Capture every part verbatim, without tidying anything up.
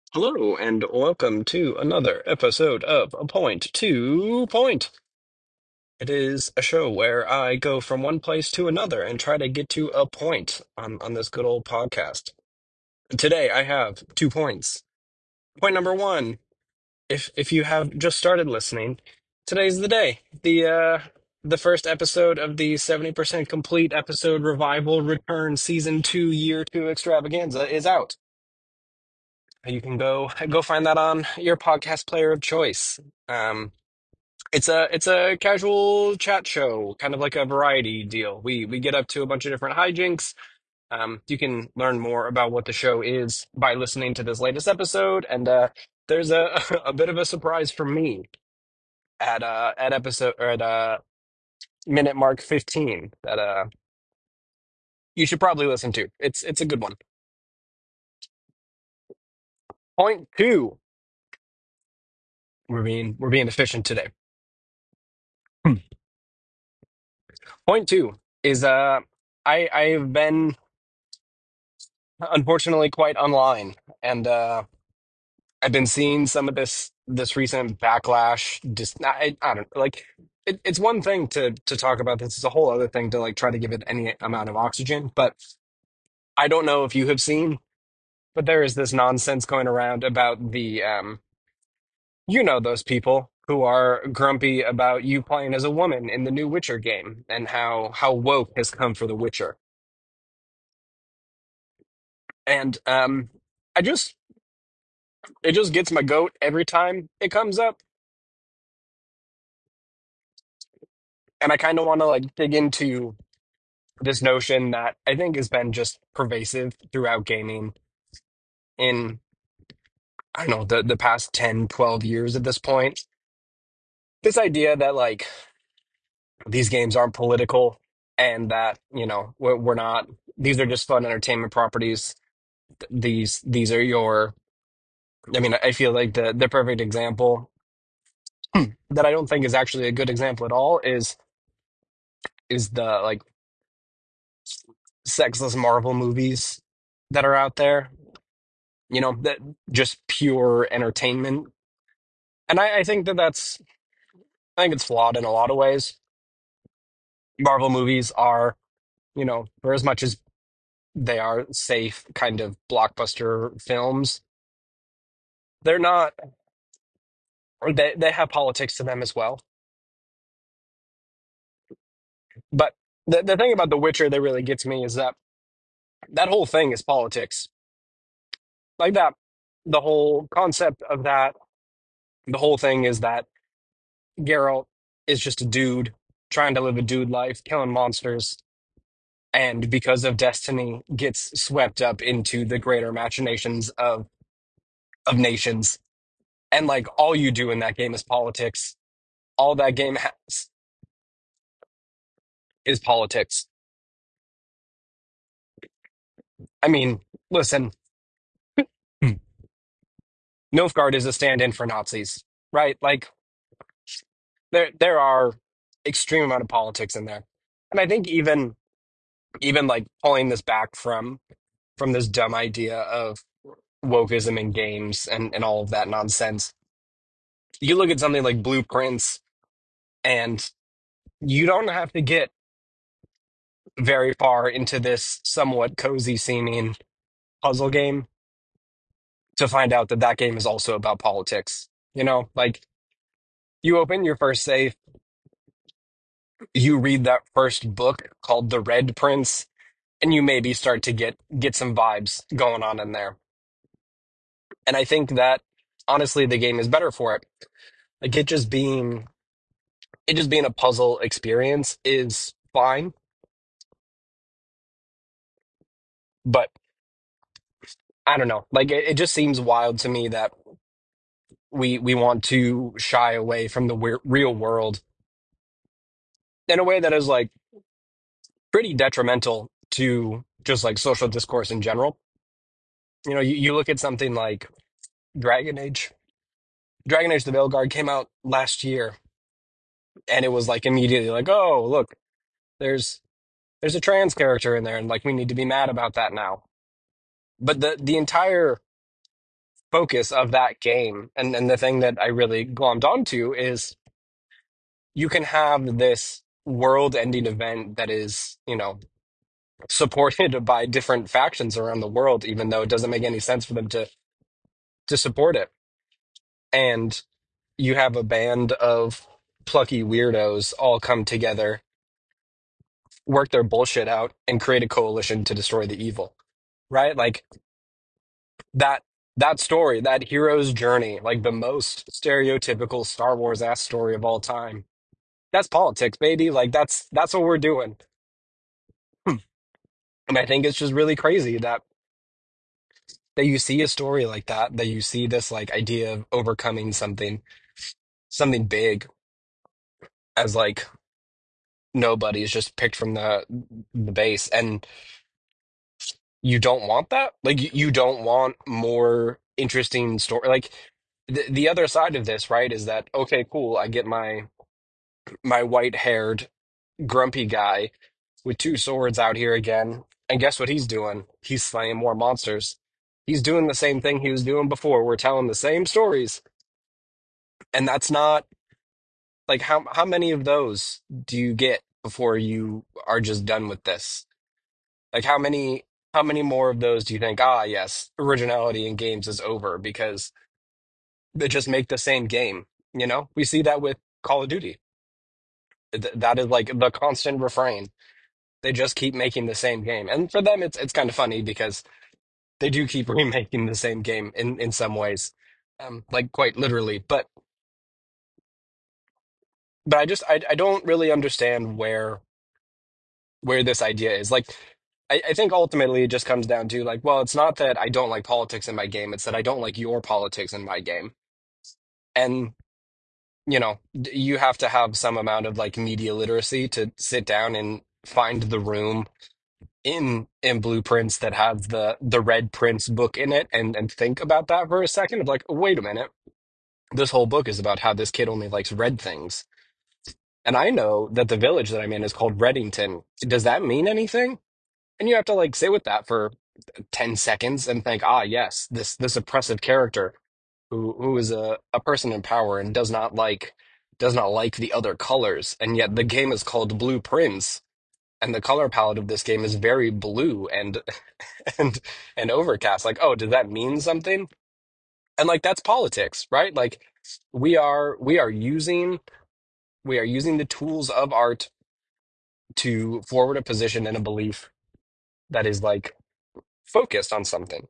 Hello, and welcome to another episode of A Point to Point. It is a show where I go from one place to another and try to get to a point on, on this good old podcast. Today I have two points. Point number one, if if you have just started listening, today's the day. The uh the first episode of the seventy percent complete episode revival return season two year two extravaganza is out. You can go go find that on your podcast player of choice. Um, it's a it's a casual chat show, kind of like a variety deal. We we get up to a bunch of different hijinks. Um, you can learn more about what the show is by listening to this latest episode, and uh, there's a a bit of a surprise for me at uh at episode or at uh minute mark fifteen that uh you should probably listen to. It's it's a good one. Point two, we're being we're being efficient today. Hmm. Point two is uh I I've been unfortunately quite online, and uh I've been seeing some of this this recent backlash. Just I, I don't like it, it's one thing to to talk about this. It's a whole other thing to like try to give it any amount of oxygen. But I don't know if you have seen, but there is this nonsense going around about the um you know those people who are grumpy about you playing as a woman in the new Witcher game and how how woke has come for the Witcher. And um I just it just gets my goat every time it comes up. And I kind of want to like dig into this notion that I think has been just pervasive throughout gaming in, I don't know, the, the past ten, twelve years at this point. This idea that like these games aren't political and that, you know, we're, we're not, these are just fun entertainment properties. These, these are your, I mean, I feel like the, the perfect example that I don't think is actually a good example at all is, is the like sexless Marvel movies that are out there, you know, that just pure entertainment. And I, I think that that's, I think it's flawed in a lot of ways. Marvel movies are, you know, for as much as they are safe kind of blockbuster films, they're not, or they, they have politics to them as well. But the, the thing about The Witcher that really gets me is that that whole thing is politics. Like that, the whole concept of that, the whole thing is that Geralt is just a dude trying to live a dude life, killing monsters, and because of destiny, gets swept up into the greater machinations of of nations. And like all you do in that game is politics. All that game has is politics. I mean, listen, Nilfgaard is a stand-in for Nazis, right? Like there there are extreme amount of politics in there. And I think even even like pulling this back from from this dumb idea of wokeism in games and, and all of that nonsense. You look at something like Blueprints, and you don't have to get very far into this somewhat cozy seeming puzzle game to find out that that game is also about politics. You know, like you open your first save, you read that first book called The Red Prince, and you maybe start to get get some vibes going on in there. And I think that honestly the game is better for it. Like it just being it just being a puzzle experience is fine, but I don't know. Like it, it just seems wild to me that we we want to shy away from the we real world in a way that is like pretty detrimental to just like social discourse in general. You know, you, you look at something like Dragon Age. Dragon Age the Veilguard came out last year, and it was like immediately like, oh, look, there's there's a trans character in there, and like we need to be mad about that now. But the the entire focus of that game. And and the thing that I really glommed onto is you can have this world-ending event that is, you know, supported by different factions around the world, even though it doesn't make any sense for them to to support it. And you have a band of plucky weirdos all come together, work their bullshit out, and create a coalition to destroy the evil. Right? Like that that story, that hero's journey, like the most stereotypical Star Wars ass story of all time. That's politics, baby. Like that's that's what we're doing. And I think it's just really crazy that that you see a story like that, that you see this like idea of overcoming something, something big as like nobody's just picked from the the base, and you don't want that. Like you, you don't want more interesting story. Like the the other side of this, right, is that okay, cool. I get my my white haired grumpy guy with two swords out here again, and guess what he's doing? He's slaying more monsters. He's doing the same thing he was doing before. We're telling the same stories, and that's not like how how many of those do you get before you are just done with this? Like how many how many more of those do you think, ah, yes, originality in games is over because they just make the same game, you know? We see that with Call of Duty. Th- that is like the constant refrain. They just keep making the same game. And for them it's it's kind of funny because they do keep remaking the same game in in some ways. Um like quite literally, but but I just I I don't really understand where where this idea is. Like, I, I think ultimately it just comes down to like, well, it's not that I don't like politics in my game, it's that I don't like your politics in my game. And, you know, d- you have to have some amount of like media literacy to sit down and find the room in in Blueprints that has the the Red Prince book in it and and think about that for a second of like, wait a minute. This whole book is about how this kid only likes red things. And I know that the village that I'm in is called Reddington. Does that mean anything? And you have to like sit with that for ten seconds and think, ah, yes, this this oppressive character who who is a, a person in power and does not like does not like the other colors. And yet the game is called Blue Prince, and the color palette of this game is very blue and and and overcast. Like, oh, does that mean something? And like that's politics, right? Like we are we are using we are using the tools of art to forward a position and a belief that is like focused on something.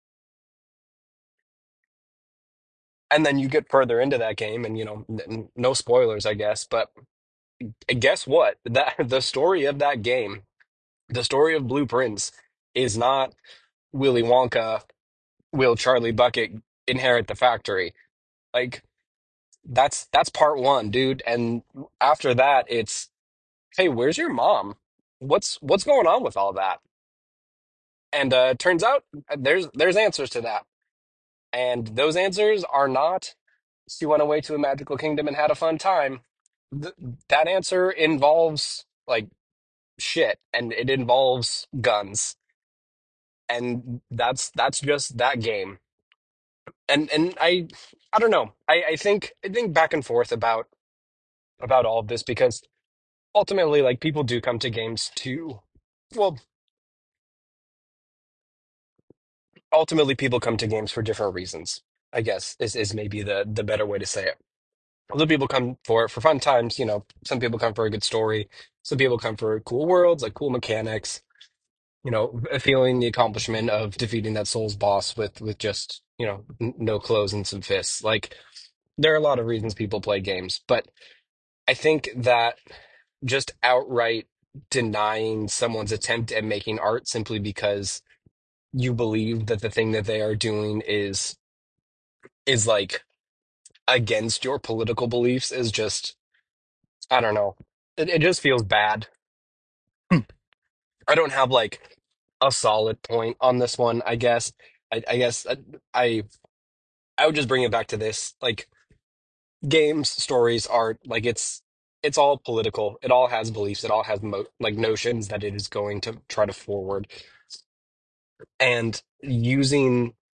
And then you get further into that game, and you know, n no spoilers, I guess, but guess what? That the story of that game, the story of Blueprints, is not Willy Wonka, will Charlie Bucket inherit the factory? Like that's that's part one, dude. And after that, it's hey, where's your mom? What's what's going on with all that? And uh, turns out uh, there's there's answers to that, and those answers are not she went away to a magical kingdom and had a fun time. Th that answer involves like shit, and it involves guns, and that's that's just that game. And and I I don't know. I I think I think back and forth about about all of this because ultimately, like people do come to games to, well, ultimately people come to games for different reasons. I guess is is maybe the the better way to say it. Other people come for for fun times, you know. Some people come for a good story. Some people come for cool worlds, like cool mechanics. You know, feeling the accomplishment of defeating that Souls boss with with just you know n no clothes and some fists. Like there are a lot of reasons people play games, but I think that just outright denying someone's attempt at making art simply because you believe that the thing that they are doing is is like against your political beliefs is just I don't know. It, it just feels bad. I don't have like a solid point on this one, I guess. I, I guess I, I I would just bring it back to this. Like games, stories, art, like it's it's all political. It all has beliefs. It all has mo like notions that it is going to try to forward. And using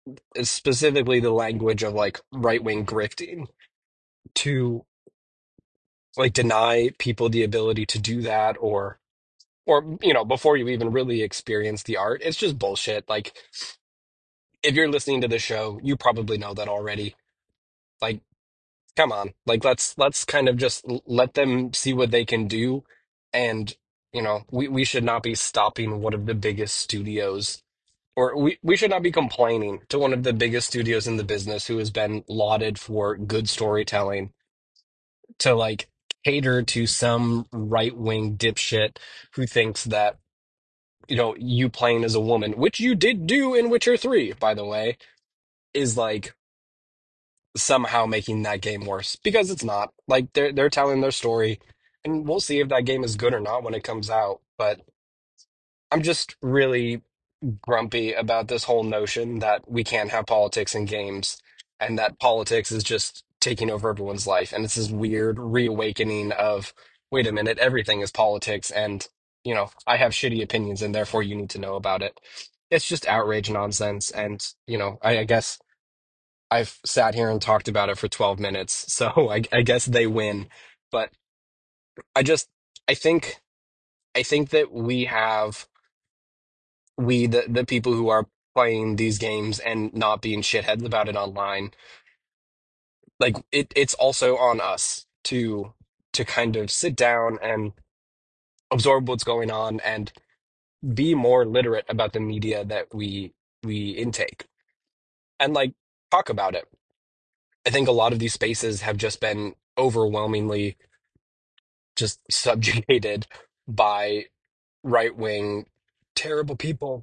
specifically the language of like right-wing grifting to like deny people the ability to do that, or or you know, before you even really experience the art, it's just bullshit. Like if you're listening to the show, you probably know that already. Like, come on. Like let's let's kind of just l- let them see what they can do. And you know, we, we should not be stopping one of the biggest studios, or we, we should not be complaining to one of the biggest studios in the business who has been lauded for good storytelling to like cater to some right-wing dipshit who thinks that, you know, you playing as a woman, which you did do in Witcher three, by the way, is like somehow making that game worse, because it's not. Like they're they're telling their story, and we'll see if that game is good or not when it comes out. But I'm just really grumpy about this whole notion that we can't have politics in games, and that politics is just taking over everyone's life. And it's this weird reawakening of, wait a minute, everything is politics, and you know, I have shitty opinions, and therefore you need to know about it. It's just outrage nonsense, and you know, I, I guess I've sat here and talked about it for twelve minutes, so I, I guess they win. But I just, I think, I think that we have we the the people who are playing these games and not being shitheads about it online, like it it's also on us to to kind of sit down and absorb what's going on and be more literate about the media that we we intake, and like talk about it. I think a lot of these spaces have just been overwhelmingly just subjugated by right-wing terrible people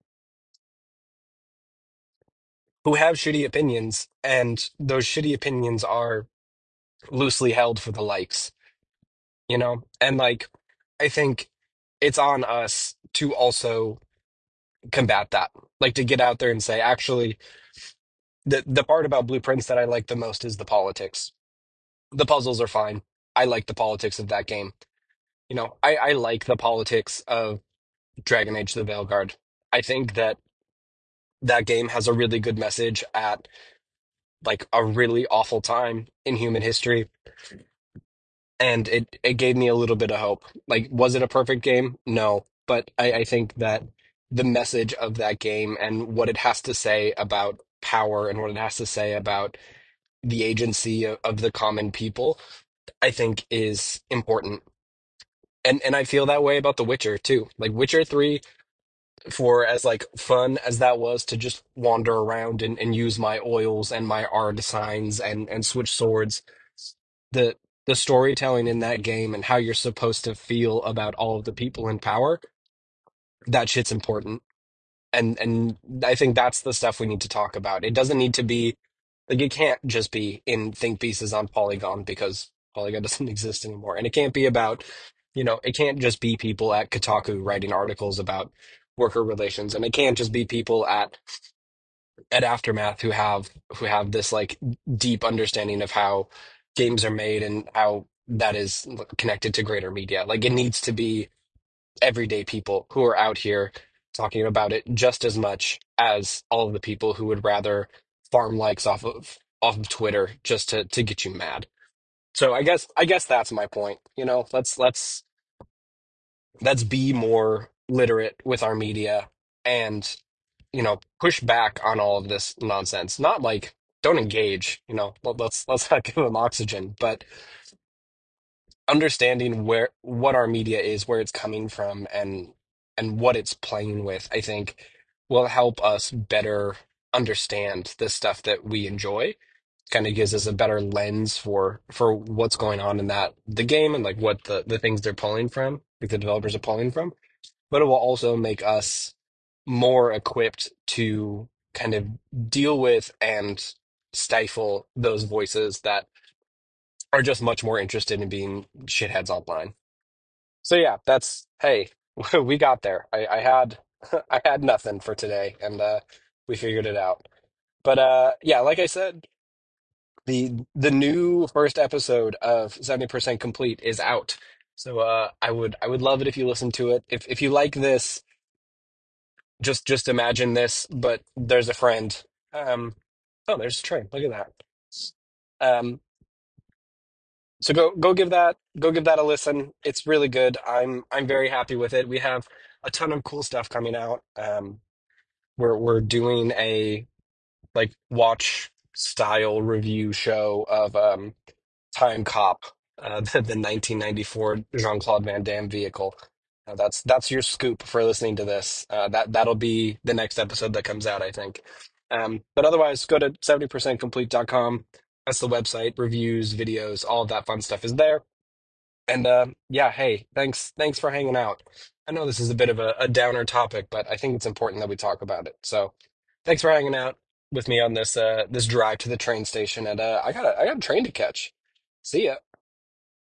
who have shitty opinions, and those shitty opinions are loosely held for the likes, you know? And like, I think it's on us to also combat that. Like to get out there and say, actually, the the part about Blueprints that I like the most is the politics. The puzzles are fine. I like the politics of that game. You know, I, I like the politics of Dragon Age the Veilguard. I think that that game has a really good message at like a really awful time in human history, and it it gave me a little bit of hope. Like, was it a perfect game? No, but I, I think that the message of that game and what it has to say about power and what it has to say about the agency of, of the common people, I think is important. And and I feel that way about The Witcher too. Like Witcher three, for as like fun as that was to just wander around and, and use my oils and my ard signs and and switch swords, the the storytelling in that game and how you're supposed to feel about all of the people in power, that shit's important. And and I think that's the stuff we need to talk about. It doesn't need to be like, it can't just be in think pieces on Polygon, because Polygon doesn't exist anymore. And it can't be about, you know, it can't just be people at Kotaku writing articles about worker relations. And it can't just be people at at Aftermath who have who have this like deep understanding of how games are made and how that is connected to greater media. Like it needs to be everyday people who are out here talking about it just as much as all of the people who would rather farm likes off of off of Twitter just to to get you mad. So I guess I guess that's my point. You know, let's let's let's be more literate with our media, and you know, push back on all of this nonsense. Not like don't engage, you know, let- let's let's not give them oxygen, but understanding where what our media is, where it's coming from, and and what it's playing with, I think will help us better understand the stuff that we enjoy. Kind of gives us a better lens for for what's going on in that the game, and like what the the things they're pulling from, like the developers are pulling from. But it will also make us more equipped to kind of deal with and stifle those voices that are just much more interested in being shitheads online. So yeah, that's hey, we got there. I, I had I had nothing for today, and uh, we figured it out. But uh, yeah, like I said, the the new first episode of seventy percent Complete is out. So uh, I would I would love it if you listen to it. If if you like this, just just imagine this, but there's a friend. Um, oh, there's a train. Look at that. Um, so go go give that go give that a listen. It's really good. I'm I'm very happy with it. We have a ton of cool stuff coming out. Um, we're we're doing a like watch style review show of um Time Cop, uh, the, the nineteen ninety-four Jean-Claude Van Damme vehicle. Uh, that's that's your scoop for listening to this. Uh, that that'll be the next episode that comes out, I think. Um, but otherwise, go to seventy percent complete dot com. That's the website. Reviews, videos, all of that fun stuff is there. And uh, yeah, hey, thanks thanks for hanging out. I know this is a bit of a, a downer topic, but I think it's important that we talk about it. So thanks for hanging out with me on this uh, this drive to the train station. And uh, I got a, I got a train to catch. See ya.